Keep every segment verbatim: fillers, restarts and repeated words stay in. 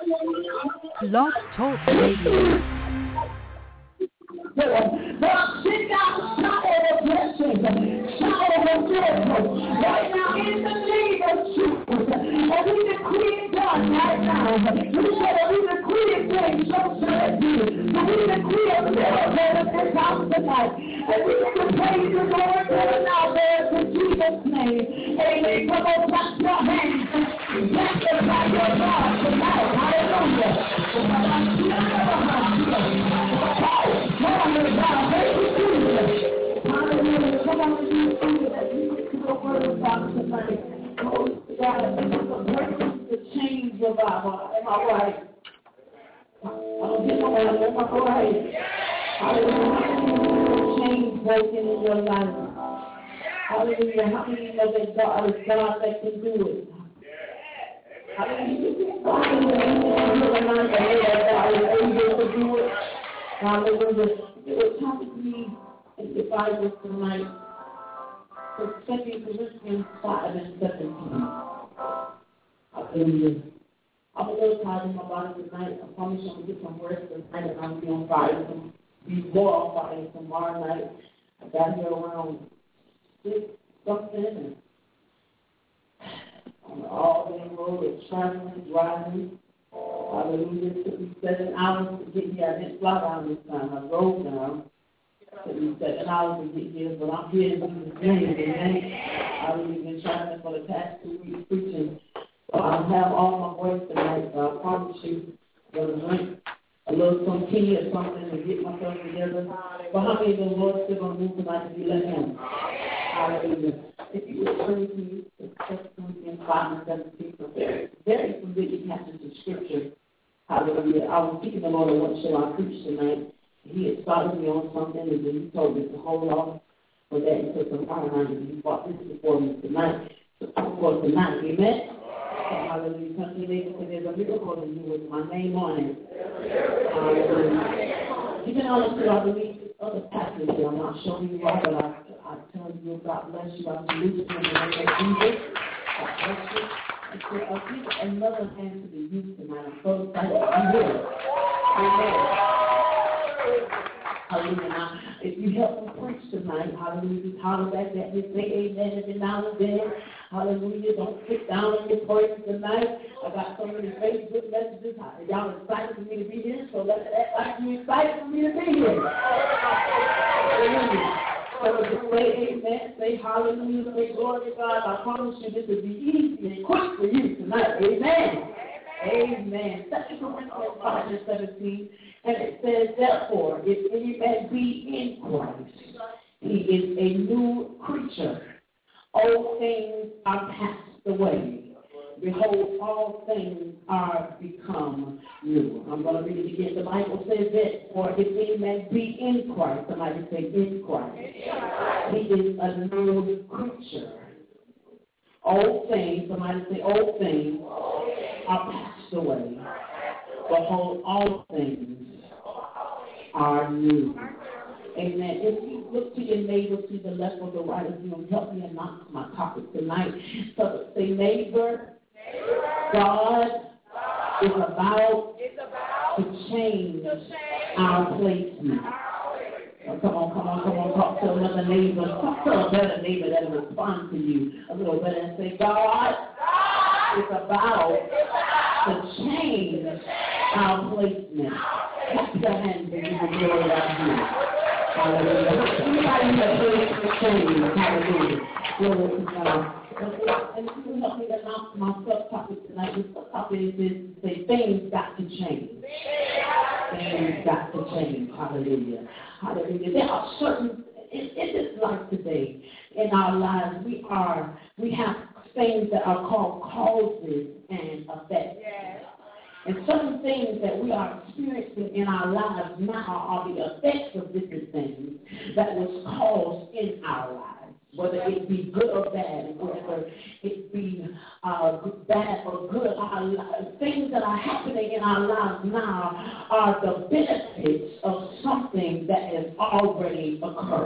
Blog Talk Radio. But sit down, shout over blessings, shout over miracles, right now in the name of Jesus. And we decree it done right now. We said we decree it things, so shall it be. And we decree a miracle in this house tonight. And we need to praise the Lord for now there in Jesus' name. Amen. Come on, clap your hands. Magnify your God tonight. Hallelujah. Hallelujah. Come on, you see that you get to the word of God tonight. Oh, God, the change of our, am I right? I don't get no one, am I right? Hallelujah. Change breaking in your life. Hallelujah. How many know that God is God that can do it? Hallelujah. God is able to do it. Hallelujah. It was talking to me in the Bible tonight. So Second Corinthians five and seventeen. Hallelujah. I'm a little tired in my body tonight. I promise you I'm going to get some rest tonight and I'll be on fire. Some, be more on fire tomorrow night. I got here around six something and on the all-day road of traveling, driving. Hallelujah. It took me seven hours to get here. I didn't fly down this time. I drove down. It took me seven hours to get here, but I'm here in Jesus' name. Amen. I've been traveling for the past two weeks preaching. So I don't have all my voice tonight, so I promise you I'm going to drink a little some tea or something to get myself together. But how many of the Lord still going to move tonight if you let him? Hallelujah. If you would turn to me, it's Second Corinthians five and seventeen, a very, very familiar passage of Scripture. Hallelujah. I was speaking to the Lord, what shall I preach tonight? He had started me on something, and then he told me to hold off for that until tomorrow night, and he brought this before me tonight. So for tonight, amen? Hallelujah. Come to me, there's a miracle in you with my name on it. Hallelujah. Even honestly, I believe this other passage, I'm not showing you why, but I, I tell you, God bless you. I salute you in the name of Jesus. God bless you. And so I'll give another hand to the youth tonight. I'm so excited. I'm here. Amen. Hallelujah. Now, if you help me preach tonight, hallelujah, holler back at me, say amen every now and then. Hallelujah. Don't sit down on your praise tonight. I got so many Facebook messages. Y'all excited for me to be here, so let's act like you're excited for me to be here. Hallelujah. So just say amen, say hallelujah, say glory to God. I promise you this will be easy and quick for you tonight. Amen. Amen. Second Corinthians five and seventeen. And it says, therefore, if any man be in Christ, he is a new creature. All things are passed away. Behold, all things are become new. I'm going to read it again. The Bible says that, for if any man be in Christ, somebody say in Christ, he is a new creature. All things, somebody say all things are passed away. Behold, all things are new. Amen. If you look to your neighbor, to the left or the right of you, and help me announce my topic tonight. So say, neighbor, God is about to change our placement. Oh, come on, come on, come on, talk to another neighbor. Talk to a better neighbor that will respond to you a little better and say, God is about to change our placement. Clap your hands and give the glory out here. Hallelujah. Anybody in the place to change? Hallelujah. Glory to God. And if you help me announce my subtopic tonight, the subtopic is to say things got to change. Things got to change. Hallelujah. Hallelujah. There are certain in, in this life today, in our lives, we are we have things that are called causes and effects. Yes. And certain things that we are experiencing in our lives now are the effects of different things that was caused in our lives, whether it be good or bad, whether it be uh, bad or good. Our things that are happening in our lives now are the benefits of something that has already occurred.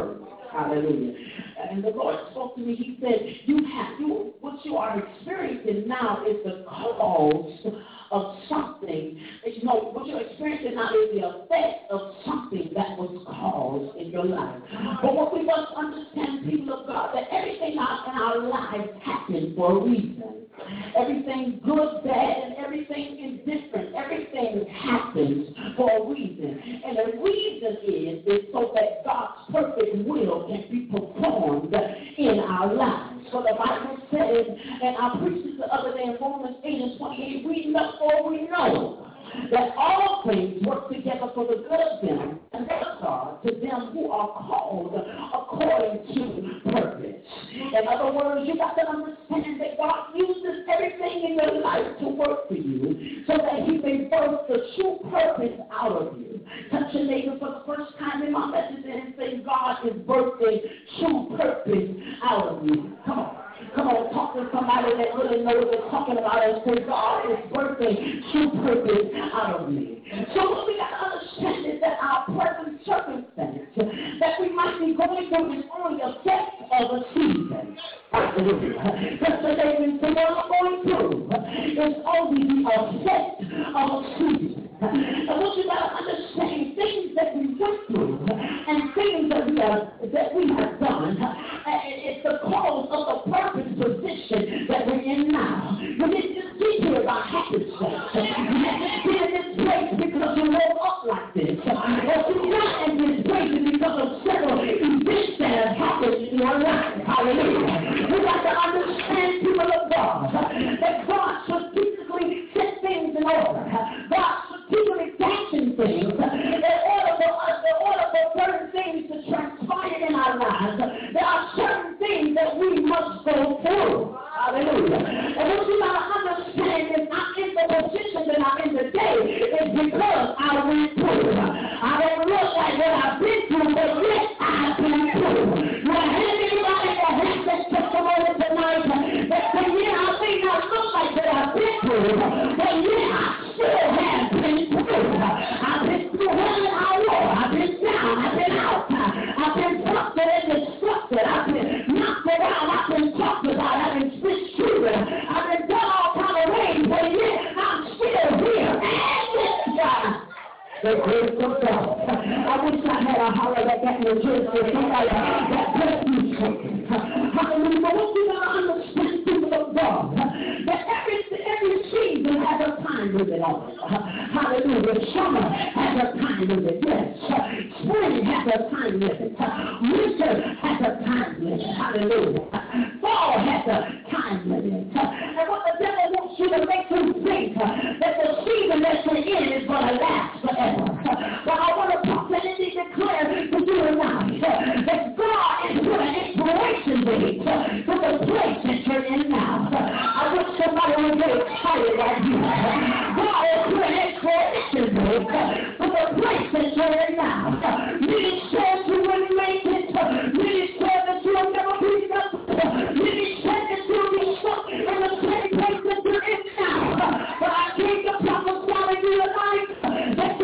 Hallelujah. And the Lord spoke to me. He said, you have, you, what you are experiencing now is the cause of something. You know, what you're experiencing now is the effect of something that was caused in your life. But what we must understand, people of God, that everything in our lives happens for a reason. Everything good, bad, and everything indifferent. Everything happens for a reason. And the reason is, is so that God's perfect will can be performed in our lives. So the Bible says, and I preached this the other day in Romans eight and twenty-eight, we know or we know that all things work together for the good of them and God, to them who are called according to purpose. In other words, you got to understand that God uses everything in your life to work for you so that he may birth the true purpose out of you. Touch your neighbor for the first time in my message and say, God is birthing true purpose out of you. Come on. Come on, talk to somebody that really knows what they're talking about and say, God is birthing true purpose out of me. So what we got to understand is that our present circumstance that we might be going through is only a effect of a season. Hallelujah. That's what they've been saying, what I'm going through. It's only the effect of a season. And what you got to understand, things that we went through and things that we have, that we have done, it's the cause of the purpose position that we're in now. You didn't just get here by happenstance. You didn't get in this place because you woke up like this. Or you're not in this place because of several events that have happened in your life. Hallelujah. We got to understand, people of God, that God strategically set things in order. God strategically fashion things in order for us, in order for certain things to transpire in our lives. There are certain things that we must go through. Hallelujah. And what you got to understand is I'm in the position that I'm in today is because I went through. I don't look like what I've been through, but yet I've been through. You have anybody that has that testimony tonight that say, yeah, I may not look like that I've been through, but yet I still have been through. I've been through hell and high water. I've been down. I've been out. I've been busted and destructed. I've been knocked around. I've been talked about. I've been spit shooting. I've been done all kind of ways, but yet I'm still here. And this God, the grace of God. I wish I had a holler like that in the church for somebody that blessed me something. Hallelujah. But what you got to understand, people of God, that every, every season has a time limit on it. Hallelujah. Summer has a time limit. Yes. Spring has a time limit. Winter has a time limit. Hallelujah. Fall has a time limit. And what the devil wants you to make you think that the season that you're in is going to last forever. But I want to prophetically declare to you tonight that God is putting an expiration date to the place that you're in now. I wish somebody would get excited right here. God is putting an expiration date to the place that you're in now. Many said you wouldn't make it. Many said that you'll never be enough. Many said that you'll be stuck in the same place that you're in now. But I came to prophesy to you tonight that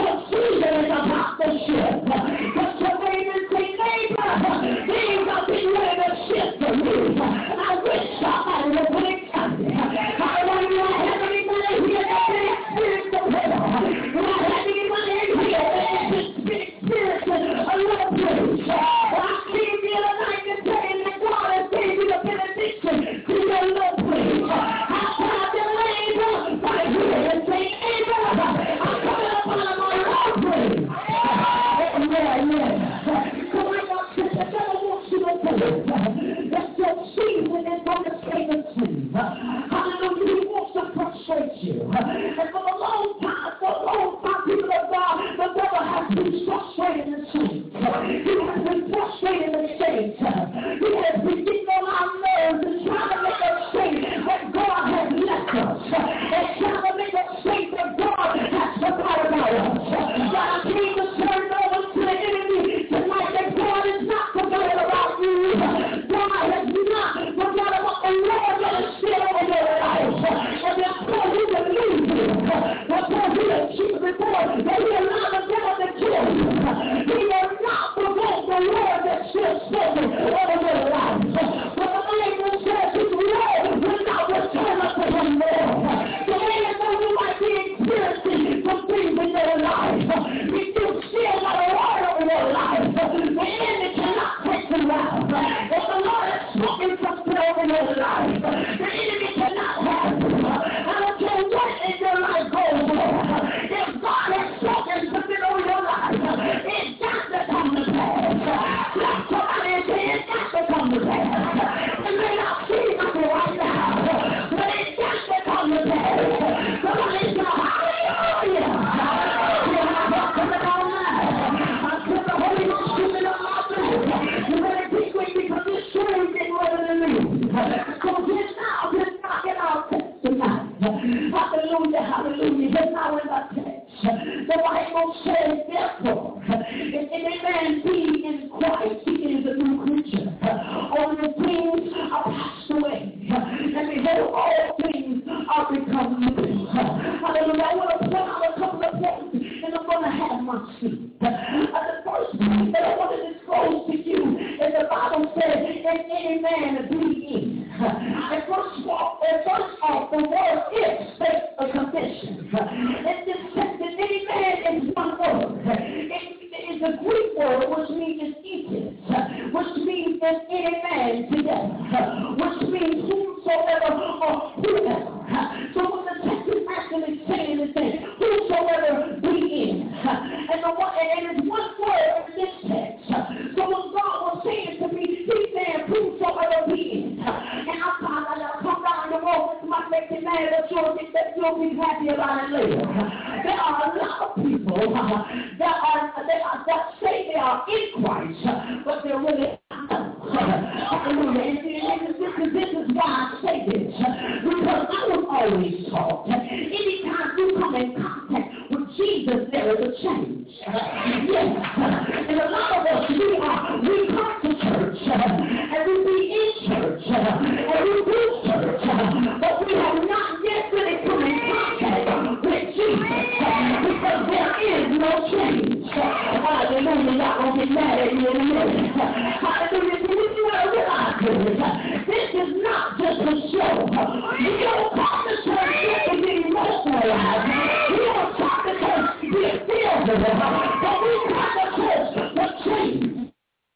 The Bible says, therefore, if any man be in Christ, he is a new creature. All the things are passed away, and behold, all things are become new. Hallelujah. I want to point out a couple of points, and I'm going to have my seat. Uh, the first point that I want to disclose to you is the Bible says, if any man be in. And first of all, and first off, the word if states a condition. And this says that any man is one word. It is a Greek word which means eating, which means that any man together, which means whosoever or whoever. So when the text is actually saying this thing, whosoever be in. And the one, and it's one word in this text. So when God was saying to me, he's saying whosoever be in. And I thought I'll come down the road, this might make you mad, but you'll be, you'll be happy about it later. There are a lot of people that are, that are that say they are in Christ, but they're really not. Hallelujah. And this, this, this is why I say this. Because I was always taught that anytime you come in contact with Jesus, there is a change. Yes. And a lot of us, we are, we come to church, and we be in church, and we do church, but we have not yet really come in contact with Jesus, because there is no change. Hallelujah. Y'all gonna get mad at me in a minute. Hallelujah. So we want to realize this. This is not just a show. You don't come to church just to be emotionalized. You don't come to church to be filled with it. But we come to church to change.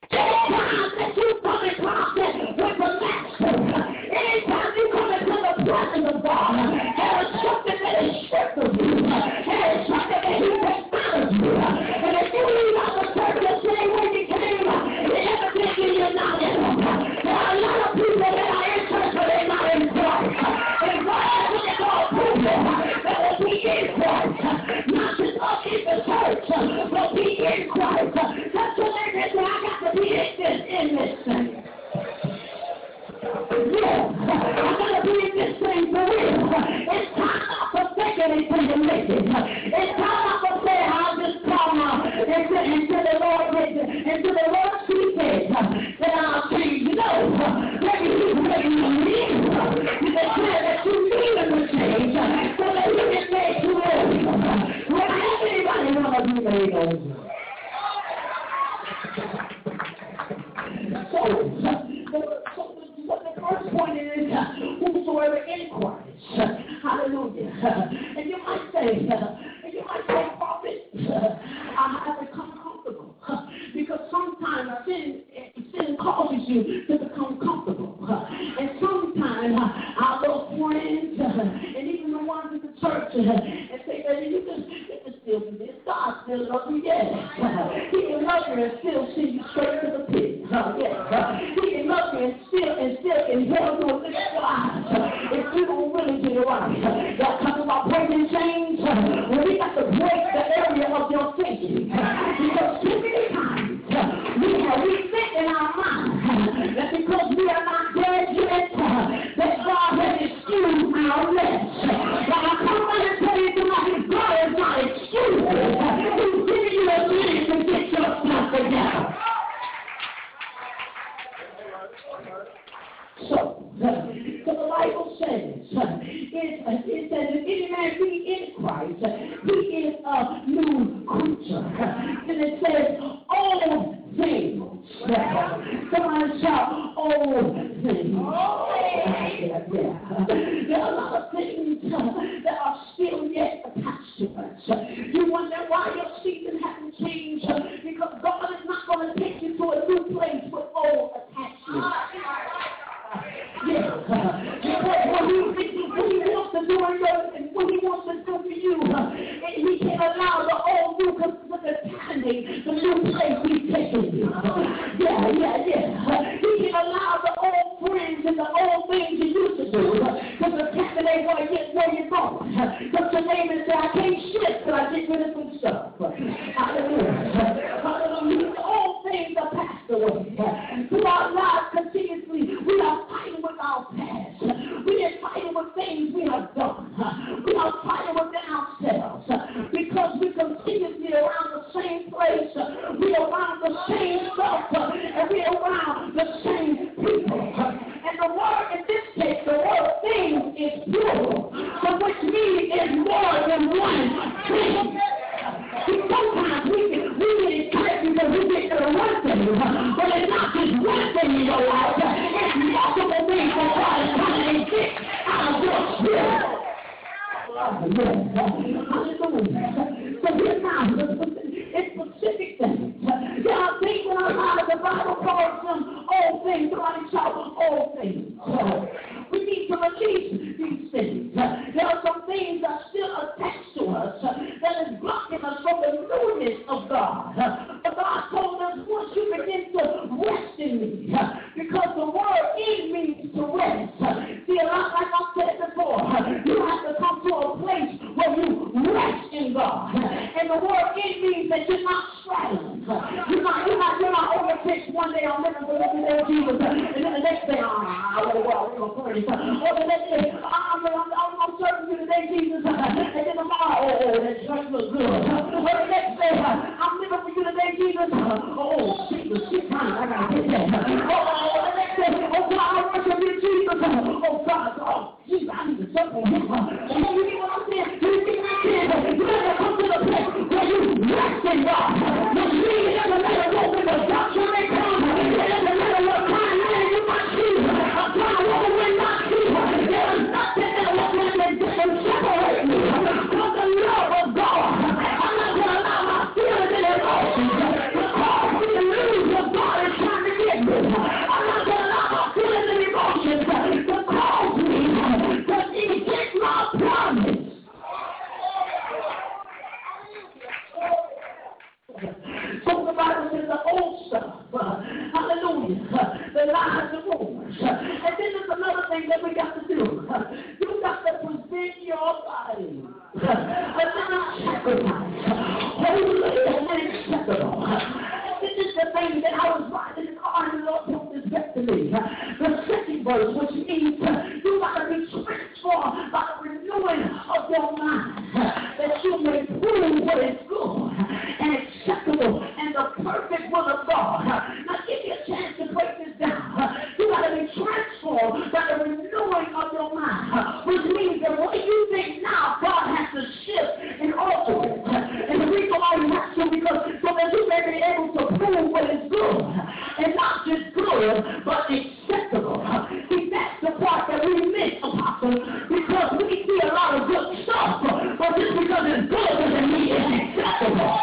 Anytime that you come in contact with the Master, anytime you come into the presence of God, there is something that is stripped of you. There is something that He takes out of you. And if you leave out the church the same way you came, evidently you're not in them. There are a lot of people that are in church, but they're not in Christ. And God has to go prove them that will be in Christ. Not just up in the church, but be in Christ. That's what they say, I got to be in this, in this thing. Yeah, I gotta be in this thing for real. It's time not to think anything to make it. It's time not to say I'll just come out until, until the Lord gets it, until the Lord sees it, that I'll change. No, maybe He's waiting on you. You declare that you need Him to change, so that He can make you over. Well, how anybody want to be made over? So, so what the first point is, whosoever in Christ, hallelujah. And you might say, and you might say, prophet, I have become comfortable. Because sometimes sin, sin causes you to become comfortable. And sometimes our little friends, and even the ones in the church, and say that you can, you can still do this. God still loves you, yes. He can love you and still see you straight to the pit. Yes. He can love you and still and still can help you with your eyes. If you don't really get it right. Y'all talking about breaking chains? Well, we got to break the area of your thinking. Because too many times we have we think in our mind that because we are not dead yet, that God has excused our mess. But I come by and tell you tonight, God is not excused. He's giving you a chance to get your stuff together. So, so the Bible says, it, it says, if any man be in Christ, he is a new creature. And it says, all things. Somebody shout, all things. Yeah, yeah. There are a lot of things that are still yet attached to us. You wonder why your season hasn't changed, because God is not going to take you to a new place with old attachments. Yes. Because what he, what he wants to do in your, what he wants to do for you, and he can allow the old new to contaminate the new place he's taking you. Yeah, yeah, yeah. He can allow the old friends and the old things you used to do to contaminate where you where you're going. But your name is, I can't shift till I get rid of some stuff. Hallelujah. Hallelujah. All things are passed away. Through our lives continuously, we are fighting with our past. We are fighting with things we have done. We are fighting within ourselves because we continue God to rest. Hallelujah. So here now, it's specific things. There are things in our lives, the Bible calls them all things. Somebody shout all things. We need to release these things. There are some things that are still attached to us that is blocking us from the newness of God. But God told us once you begin to rest in me, because the word in means to rest. See, a lot like I said before, you have to come to a place where you rest in God. And the word in means that you're not straddling. You're not, you're not, you're not overfixed one day I'm living for the Jesus, and then the next day, ah, I want to go out, we're going to pray. Or the next day, I'm, I'm, I'm, I'm serving you today, Jesus, and then tomorrow, oh, oh, that church looks good. Or the next day, I'm living for you today, Jesus. Oh, Jesus, she's fine, I got to get that. Oh, oh, the next day, oh, God, I worship you, Jesus. Oh, God, oh, Jesus, I need to jump on him. Oh, you get what I'm saying? You get what I'm saying? You got to come to the place where you rest in God. You see, it doesn't matter what when the doctor may come. It doesn't matter what kind of man you might see. A kind of woman may not see. There is nothing that will separate me from the love of God. I'm not going to allow my feelings and emotions to cause me to lose what God is trying to get me. I'm not going to allow my feelings and emotions to cause me to reject my promise. So the Bible says the old stuff, uh, hallelujah, the lies and rumors. And then there's another thing that we got to do. You got to present your body a little sacrifice, holy and acceptable. And this is the thing that I was writing in the car and the Lord brought this back to me. The second verse, which means you got to be transformed by the renewing of your mind, that you may prove what is good and acceptable and the perfect will of God. Now give me a chance to break this down. You got to be transformed by the renewing of your mind, which means that what you think now, God has to shift and alter it. And the reason why you have to, because so that you may be able to prove what is good, and not just good, but acceptable. See, that's the part that we miss, Apostle, because we see a lot of good stuff, but just because it's good doesn't mean it's acceptable.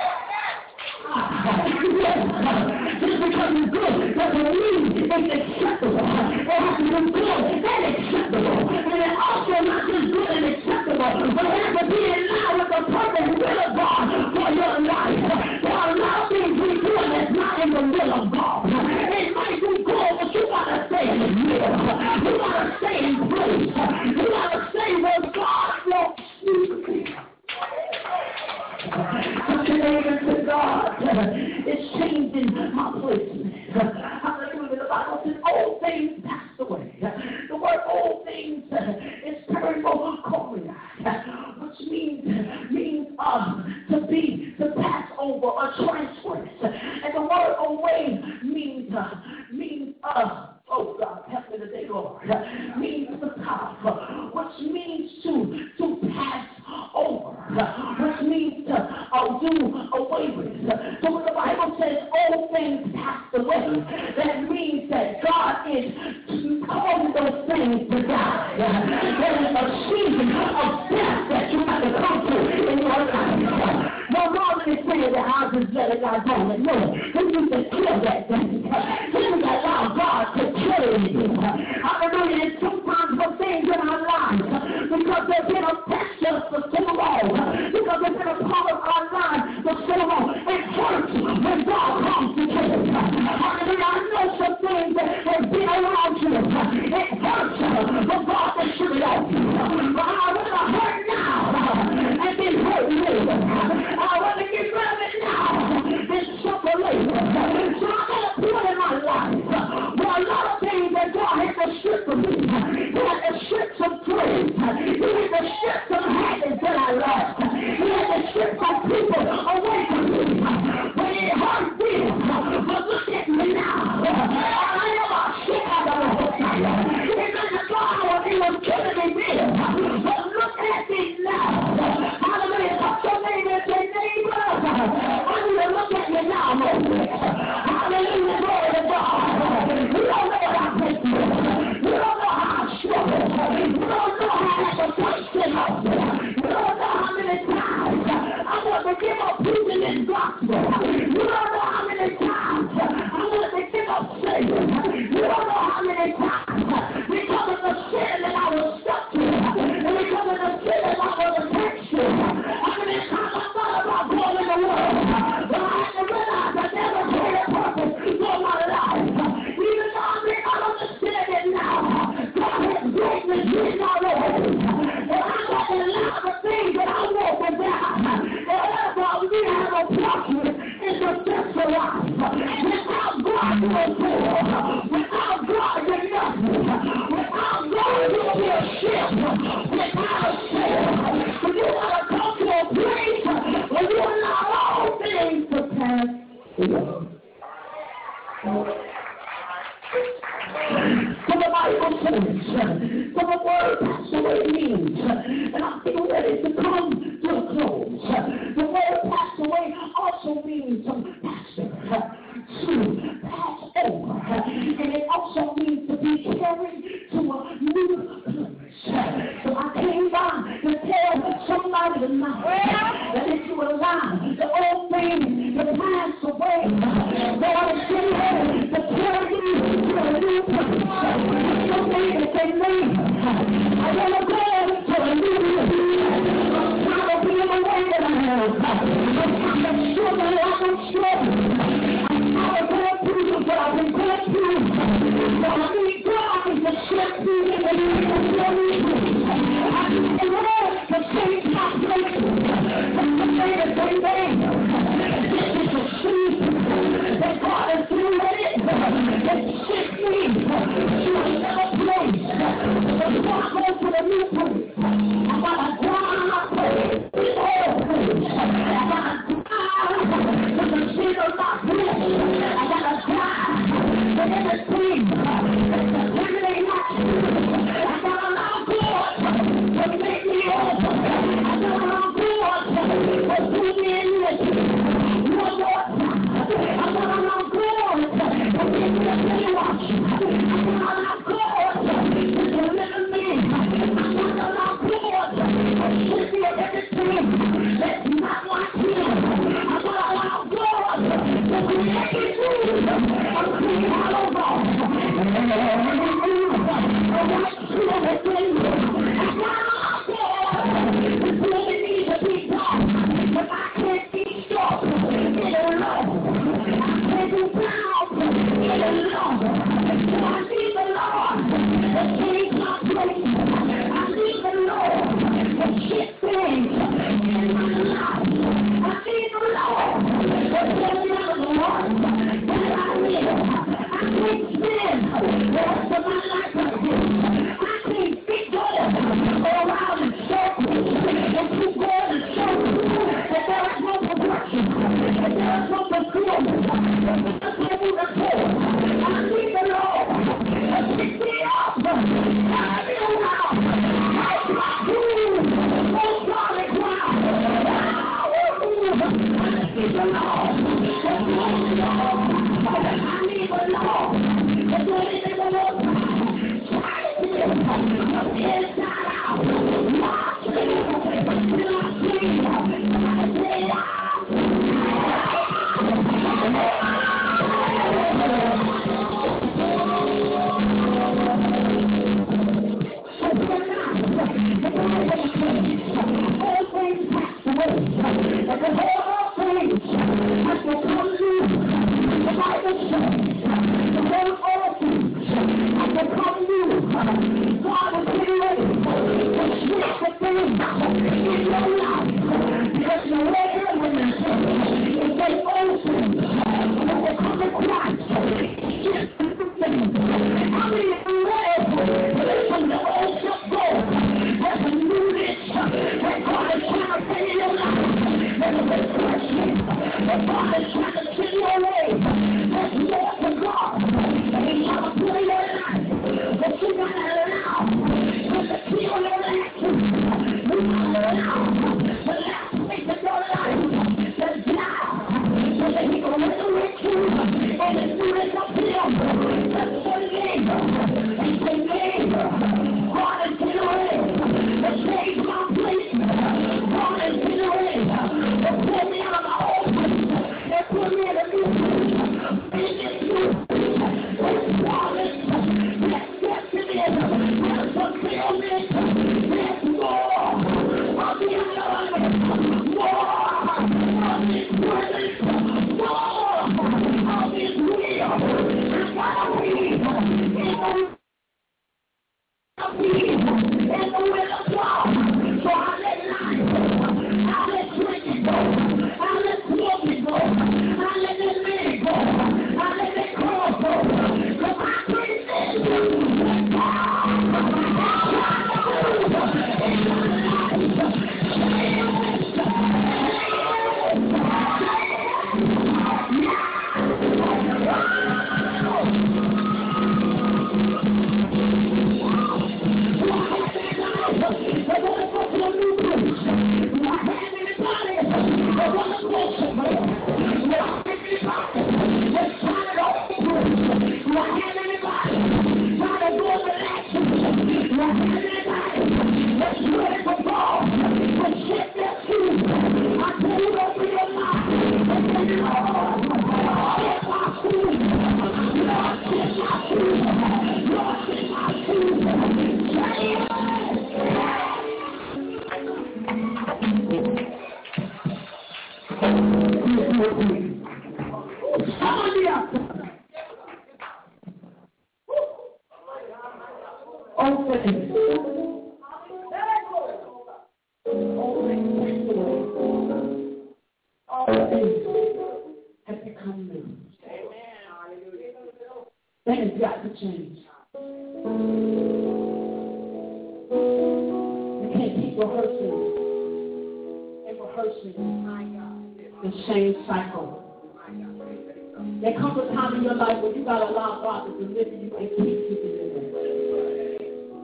Just because it's good doesn't mean it's acceptable. It has to be good and acceptable. And it also not just good and acceptable, but it has to be in line with the perfect will of God for your life. There are a lot of things we do that's not in the will of God. It might be good, but you got to stay in His will. You got to stay in place. You got to stay where God wants you to be. Committing to God is changing my placement. Hallelujah. The Bible says all things pass away. The word all things is pericoria, which means means uh, to be, to pass over or transgress. And the word away means uh, means uh, oh God, help me today, Lord. Means to pass, which means to to pass over, which means to uh, do away with. So when the Bible says all things passed away, that means that God is causing those things to die. There is a season of death that you have to come to in your life. No longer is saying that I'll just let it die down. No, you need to kill that thing. You need to allow God to kill you. Hallelujah. And sometimes for things in our lives, because they've been attached to us for so long, because they've been a part of our lives for so long, it hurts when God comes to kill us. Hallelujah. I know some things that have been around you. It hurts when God can shoot it off you. But I want to hurt now and then hurt later. I want to get rid of it now and suffer later. So I got to put in my life where a lot of things that God had to strip from me. He had to strip some praise. He had to strip some habits that I lost. this gospel. You don't know how many times I wanted to give up Satan. You don't know how many times because of the sin that I was stuck to, and because of the sin that I was attached to. How many times I thought about going in the world, but I had to realize I never had a purpose for my life. Even though I may not understand it now, God has greatness written all over me. And I got to allow the things that I want to die. Whatever we have a portion in the sexual life. Without God, you're poor. Without God, you're nothing. Without God, you'll be a ship without a sail. But you want to come to a place where you allow all things to pass away. So the Bible says, so the word pass away means, and I'm getting ready to come to a close. The word pass away also means pastor, to pass over, and it also means to be carried to a new place. So I came by to tell somebody tonight that if you allow the old things to pass away, God is getting ready to carry you to a new place. Something that they made. I want to go to a new place. I'm trying to be in the way that I am. I'm trying to show me like I'm strong. I'm trying to go through what I've been going through. But I need God to set me in the new place. I need the Lord to change my place. That's the way that they made. This is a season that God is doing it. It's shit me to another place. But before I go to the new place, I gotta drive to the old place. I gotta drive to the sin of my flesh. I gotta drive to everything that's contaminating my spirit. I gotta allow God to make me over. I gotta allow God to put me in this. One more time. I gotta allow God to give me a brainwash. I gotta allow God to deliver me. I gotta allow God to strip me of everything that's not like Him. I gotta allow God to create me a clean heart of God. I want to see everything. I gotta allow God to put me to be God. But I can't be stopped any longer. I can't be bound any longer. So I need the Lord to change my place. I need the Lord to shift things in my life. I need the Lord to tell me out of the Lord that I live. I can't spend the rest of my life like this. I can't be going around in circles and keep going in circles. And there is no progression. And there is no fulfillment. That's what we report. I need the Lord to pick me up. Carry me around. Out my food. Oh, solid ground. I need the Lord. I need the Lord. I need the Lord. To do anything the Lord does. Try to do it from the inside out. Watch me until I see I say out. So tonight, the Bible says, all things pass away, but the whole things Things got to change. You can't keep rehearsing and rehearsing the same cycle. There comes a time in your life where you got to allow God to deliver you and keep you delivered.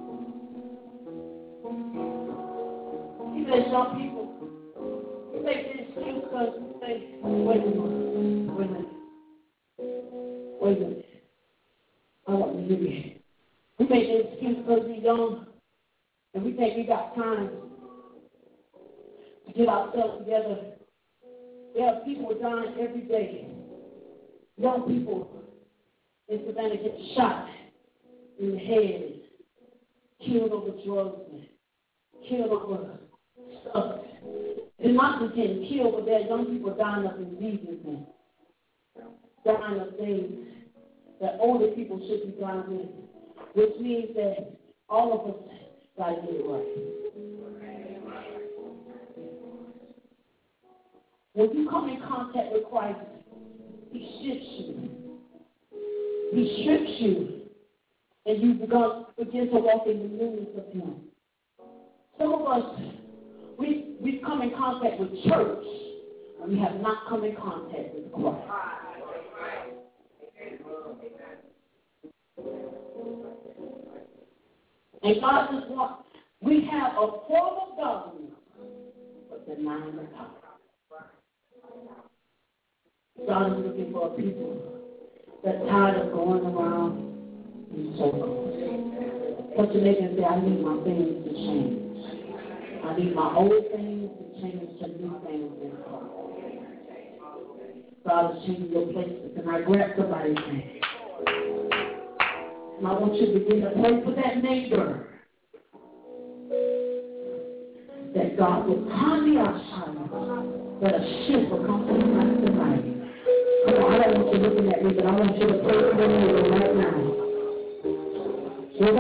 He says, some people, you make this excuse because you say, wait a minute, wait a minute, wait a minute. I want to hear you. We make an excuse because we're young and we think we got time to get ourselves together. There are people dying every day. Young people in Savannah get shot in the head, killed over drugs, killed over stuff. And not just getting killed, but there are young people dying of diseases and dying of things that older people should be dying with, which means that all of us got to get it right. When you come in contact with Christ, He shifts you. He strips you, and you begin, begin to walk in the newness of Him. Some of us, we, we've come in contact with church, and we have not come in contact with Christ. And God just wants, we have a form of government, but denying the power. God is looking for a people that's tired of going around in circles. But to make them say, I need my things to change. I need my old things to change to new things in Christ. God is changing your places. And I grab somebody's hand. And I want you to begin to pray for that neighbor. That God will come the outside. That a shift will come to the life tonight. Come on, I don't want you looking at me, but I want you to pray for the neighbor right now. Come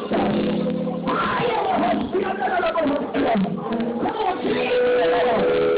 on, Jesus.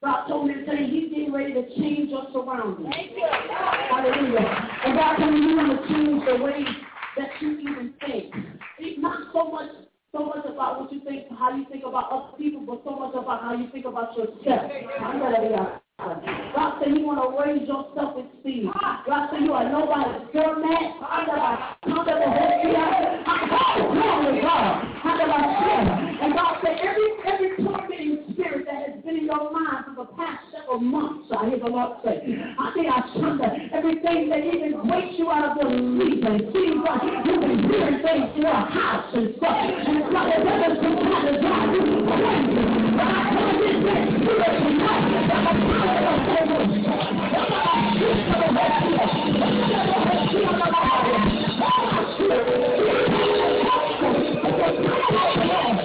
God told me to tell you He's getting ready to change your surroundings. Hallelujah. And God told me He's going to change the way that you even think. It's not so much so much about what you think, how you think about other people, but so much about how you think about yourself. God said He want to raise your self-esteem. God said you are nobody's girl, man. And God said every every tormenting spirit that has been in your mind for the past several months, I hear the Lord say, I think I surrender everything that even wakes you out of the sleep and seems like you've been hearing things in your house and stuff. And it's like it doesn't sometimes it's like you crazy. But I tell you this day, you listen now, that the power of the Lord, that's what I see for the rest of you. That's what I see on the body. That's what I see. It's the power of the Lord.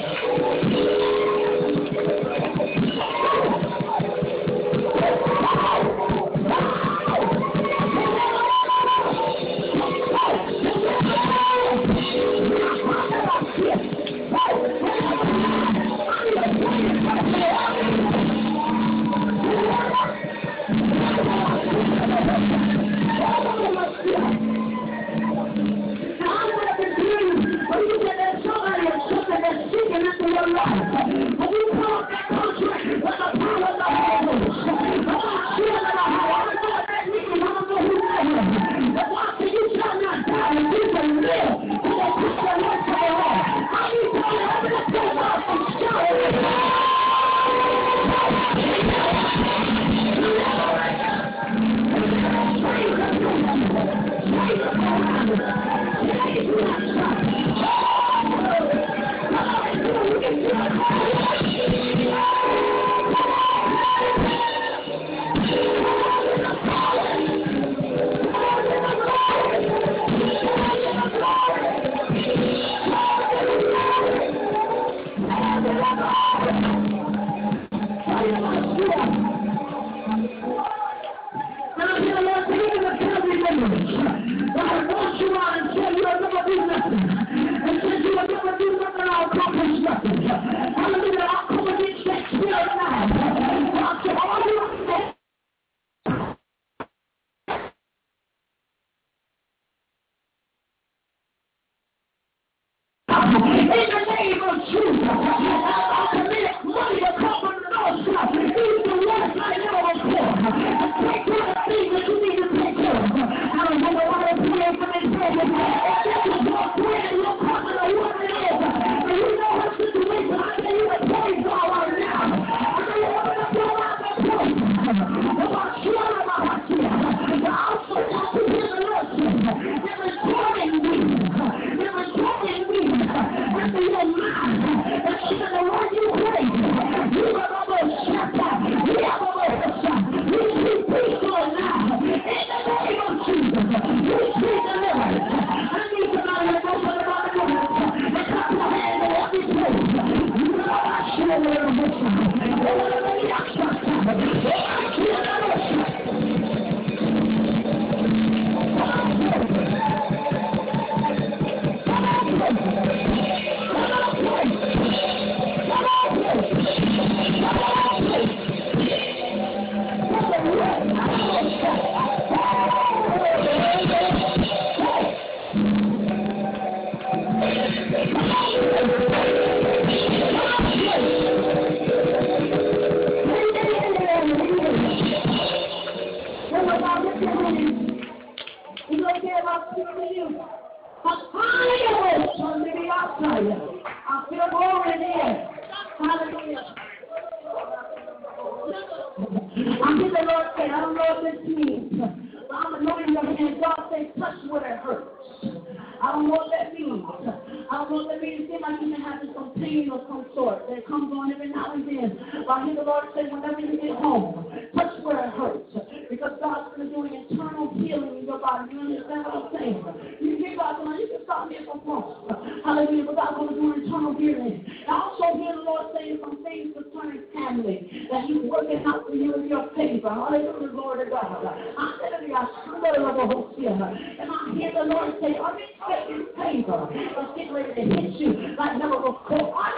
that he's working out for you in your favor. Hallelujah, Lord God. I'm telling you, I and I hear the Lord say, unexpected favor is getting ready to hit you like never before. I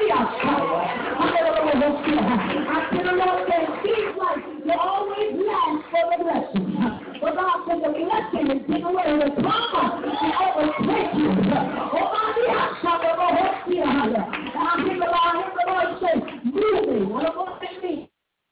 hear the Lord say, it seems like you always last for the blessing. But God said the blessing is getting ready to come and overtake you. Oh, and I hear the Lord, I hear the Lord say, moving. I don't want to be.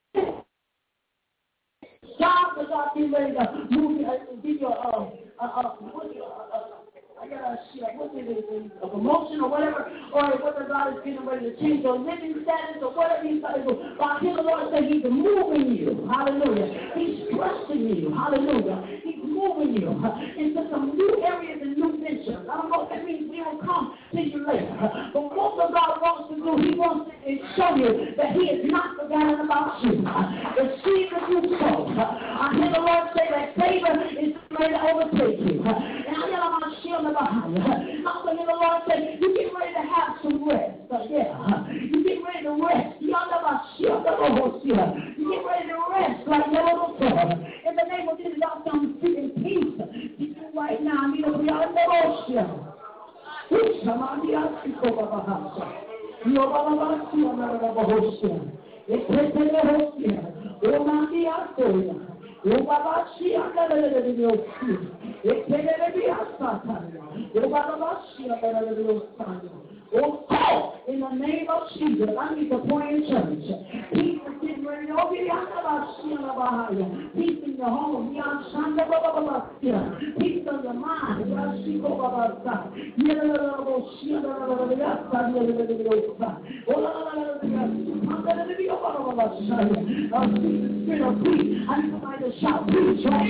God was out getting ready to move, uh, give you a, uh, uh, uh, what, uh, uh, I got a shit, what's it, a promotion or whatever, or whether God is getting ready to change your living status or whatever he's going to do. But I hear the Lord say he's moving you. Hallelujah. He's trusting you. Hallelujah. He's moving you into some new areas and new ventures. I don't know if that means we will come to you later. But what the God wants to do, he wants to show you that he has not forgotten about you. The seed that you sow. I hear the Lord say that favor is ready to overtake you. And I hear my shield behind you. I hear the Lord say, you get ready to have some rest. Uh, yeah. You get ready to rest. You get ready to rest like never before. In the name of Jesus, God, I'm speaking peace to you right now. I need to be on the ocean. Somebody else is over the house. You are over the ocean. It's taken the ocean. Oh, my dear, oh, Baba, she under the ocean. It's taken the ocean. Oh, Baba, she under the ocean. Oh, in the name of Jesus, I need to pray in church. Peace is getting ready to open. Peace in your home. Peace in your mind. Spirit of peace. I need somebody to shout peace right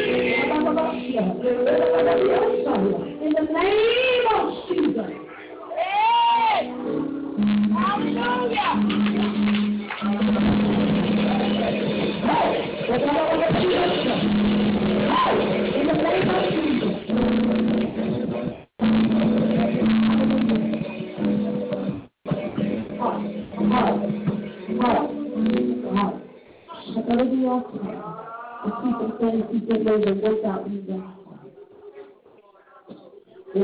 now. In the name of Jesus. Hey! Hallelujah! Hey! In the name of Jesus. Heart, heart, heart. Whatever the altar, the people say, people know the work out in their heart. In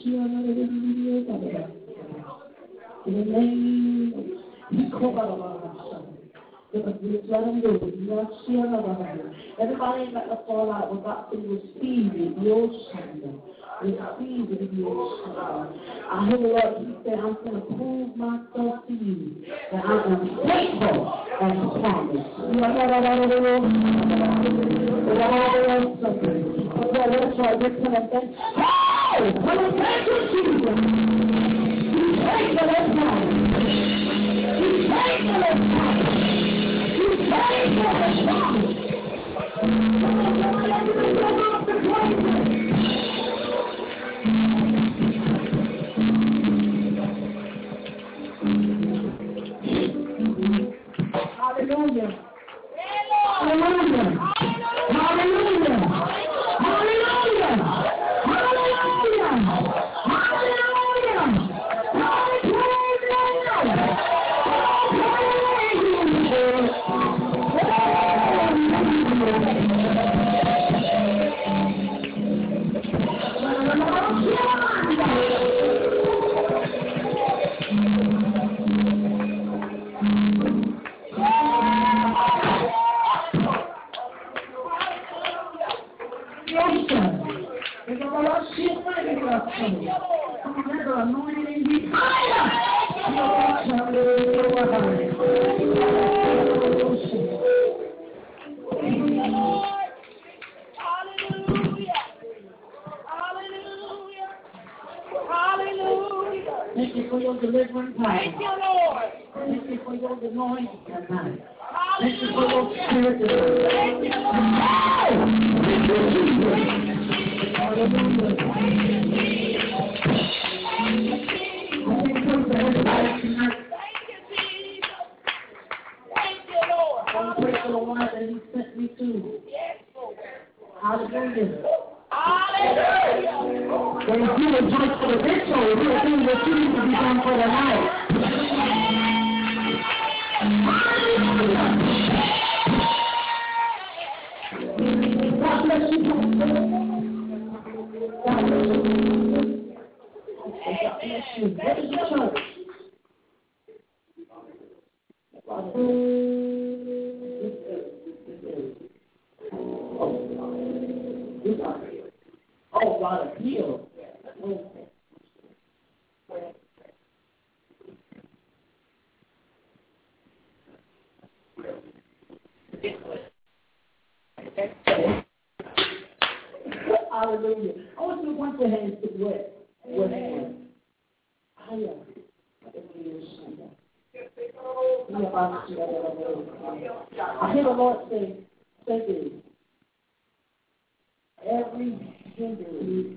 the name of let them do it. Everybody ain't got to fall out without to receive it. Your son. Receive it in your son. I hear the Lord, he said, I'm going to prove myself to you that I am faithful as promised. That's why we're going to thank you. Come on, thank you, Jesus. He's faithful as promised. He's faithful as promised. He's faithful as promised. Come on, somebody, everybody come off the place. Hallelujah. Hallelujah. Hallelujah. Hallelujah. Hallelujah. Hallelujah. Thank you for your delivering power. Thank you, Lord. Thank you for your anointing tonight. Thank you for your spirit. Thank you, Lord. Thank you, Jesus. Hallelujah. Thank you, Jesus. Thank you, Jesus. Thank you for everybody tonight. Thank you, Jesus. Thank you, Lord. I want to pray for the one that he sent me to. Yes, Lord. Hallelujah. Hallelujah. When you were just for the victory, we are doing what you need to be done for the night. God bless you. God bless you. What is your church? Oh, God, appeal. Hallelujah. I want you to want your hands to wet. Wet hands. I hear the Lord say, say this. Every hindrance,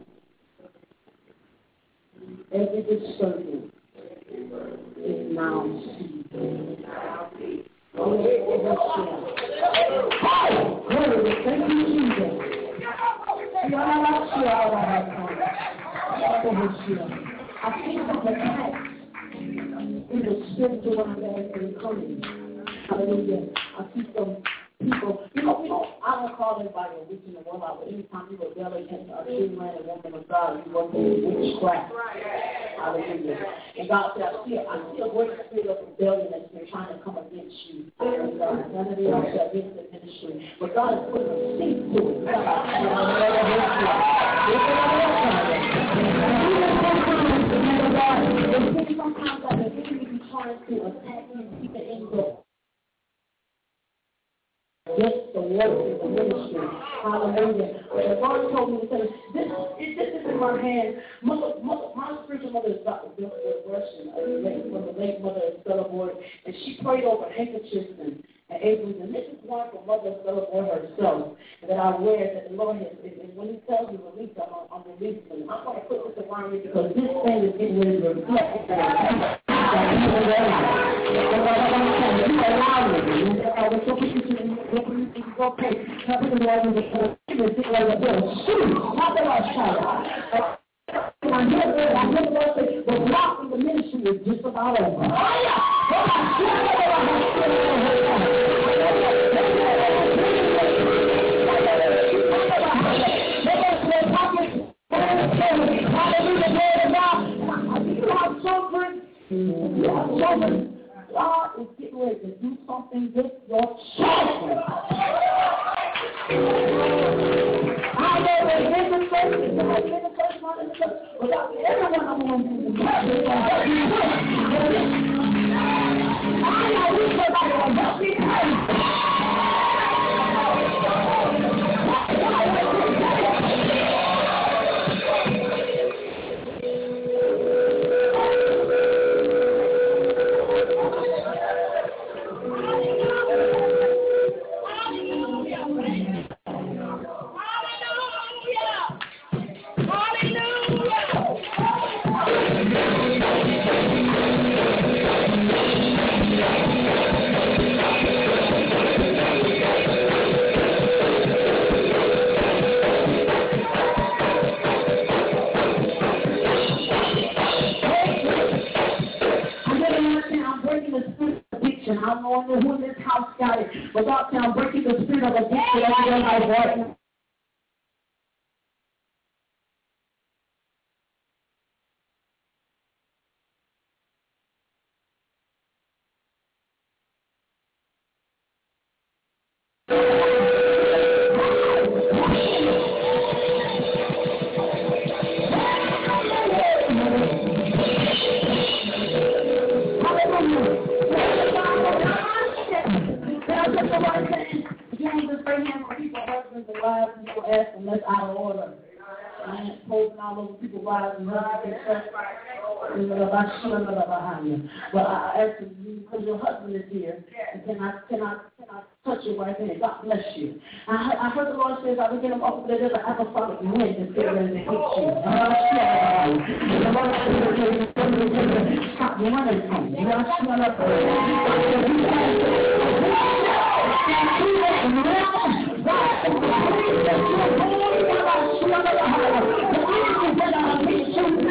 every disturbance is now ceased. Oh, glory, thank you, Jesus. I think of the text in the spiritual one that has been coming. Hallelujah. I see some people, you know, you know, I don't call anybody a witch in the world, but anytime people rebel against a true man and woman of God, you work with witchcraft. Hallelujah. And God said, I see, I see a great spirit of rebellion that's been trying to come against you. And God, none of the else against the ministry. But God is putting a seed to it. Sometimes that the enemy is trying to attack you and keep it in the against the work of the ministry. Hallelujah. And the Lord told me to say, this, this is in my hand. Mother, mother, my spiritual mother is Doctor Bill Russian, from the late mother of Stella Boyd, and she prayed over handkerchiefs and, and aprons. And this is one from Mother Stella Boyd herself that I wear that the Lord has, and when He tells me release, I'm, I'm releasing them. I'm going to put this around me because this thing is getting ready to reflect. Okay, something wrong with the this is like a bill. Shoot! Not that I shot it. I'm here, I'm here to say the rock in the ministry is just about over. You have children. God is getting ready to do something with your children. I know that in the church, in the church, not in the church, without everyone I'm going to do the church. I know we somebody will help me pray. I don't know who in this house got it, but God said, I'm breaking the spirit of addiction over your life right now. That's out of order. I ain't posting all over people's lives and husbands and but I ask you, because your husband is here, and can I, can I, can I touch you right there? God bless you. I, I heard the Lord say, I will get him up there, there's an apostolic wind that's getting ready to hit you. The Lord says, stop running from you.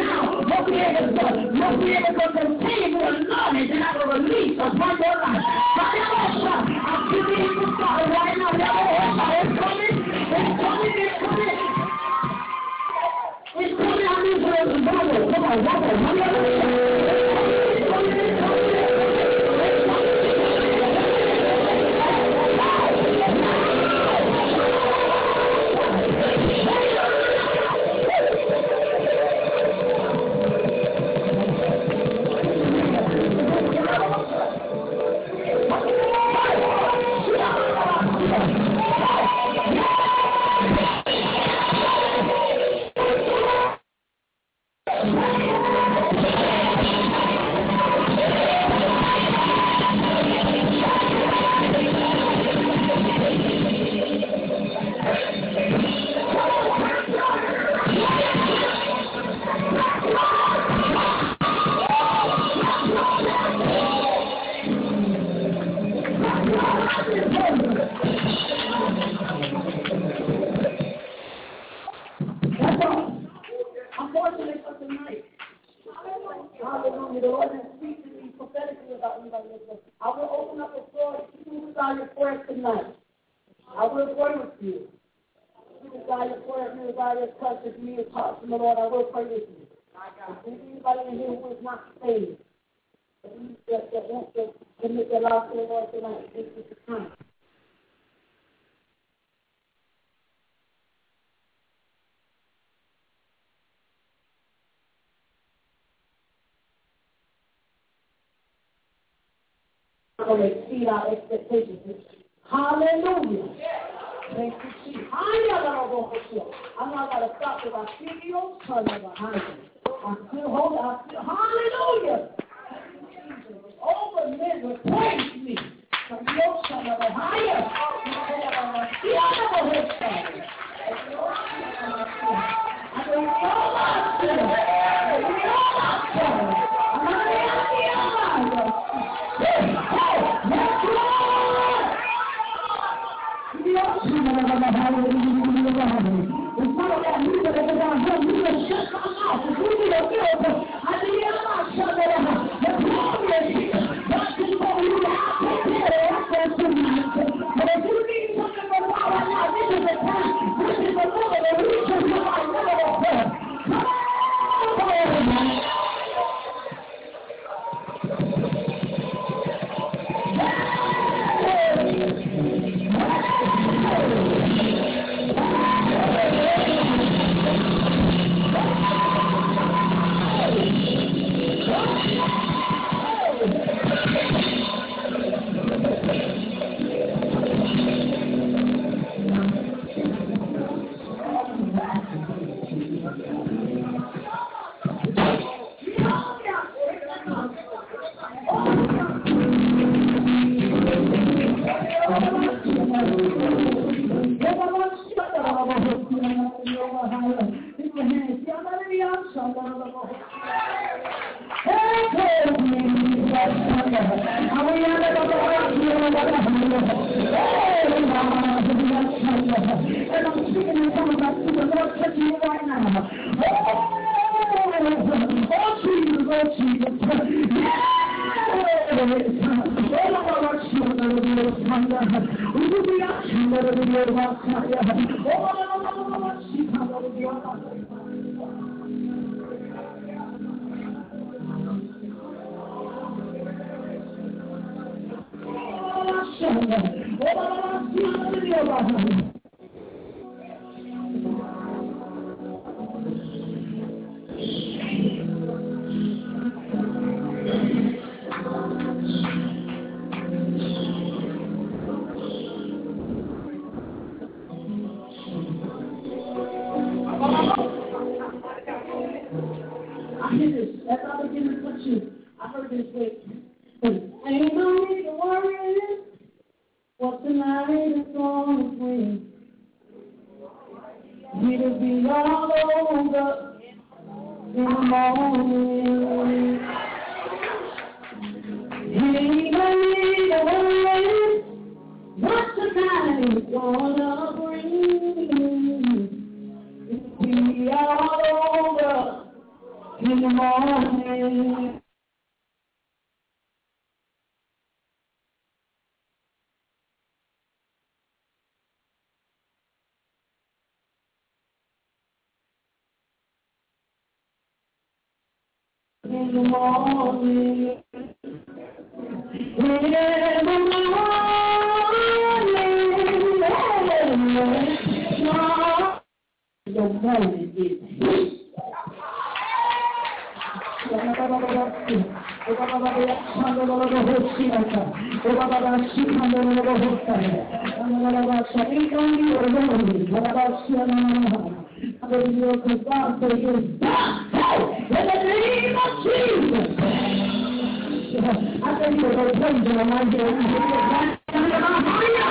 You'll be able to continue to knowledge and have a release upon your life. desire prayer, if you desire this touch, if you need a touch from the Lord, I will pray with you. If anybody in here who is not saved, that that that wants to commit their life to the Lord tonight, this is the time. We're going to exceed our expectations. Hallelujah. Thank you, Jesus. I'm not going to stop because I feel your son behind me. I still hold it. I still, hallelujah. Over men will praise me. From your son behind you. I don't know my sin. I don't know my sin. I'm not going to be alive. In the morning, in the morning, the morning is here. In the name of Jesus. I thank you for the praise in my mind.